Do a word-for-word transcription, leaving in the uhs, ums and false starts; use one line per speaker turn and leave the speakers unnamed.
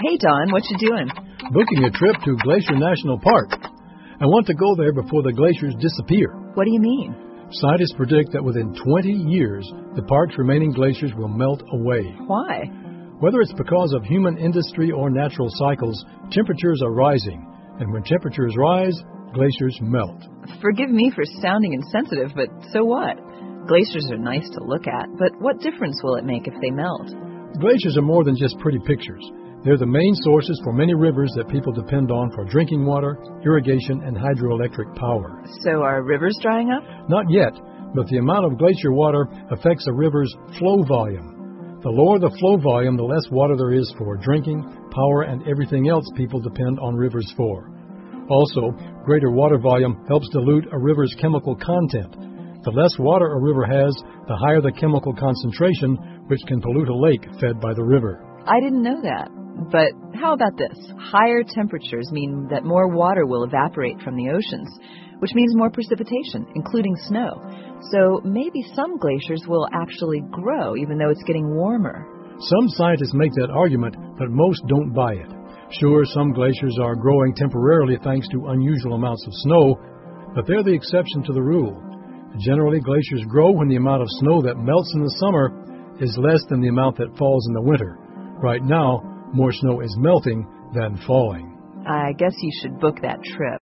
Hey, Don, what you doing?
Booking a trip to Glacier National Park. I want to go there before the glaciers disappear.
What do you mean?
Scientists predict that within twenty years, the park's remaining glaciers will melt away.
Why?
Whether it's because of human industry or natural cycles, temperatures are rising. And when temperatures rise, glaciers melt.
Forgive me for sounding insensitive, but so what? Glaciers are nice to look at, but what difference will it make if they melt?
Glaciers are more than just pretty pictures. They're the main sources for many rivers that people depend on for drinking water, irrigation, and hydroelectric power.
So are rivers drying up?
Not yet, but the amount of glacier water affects a river's flow volume. The lower the flow volume, the less water there is for drinking, power, and everything else people depend on rivers for. Also, greater water volume helps dilute a river's chemical content. The less water a river has, the higher the chemical concentration, which can pollute a lake fed by the river.
I didn't know that. But how about this? Higher temperatures mean that more water will evaporate from the oceans, which means more precipitation, including snow. So maybe some glaciers will actually grow, even though it's getting warmer.
Some scientists make that argument, but most don't buy it. Sure, some glaciers are growing temporarily thanks to unusual amounts of snow, but they're the exception to the rule. Generally, glaciers grow when the amount of snow that melts in the summer is less than the amount that falls in the winter. Right now, more snow is melting than falling.
I guess you should book that trip.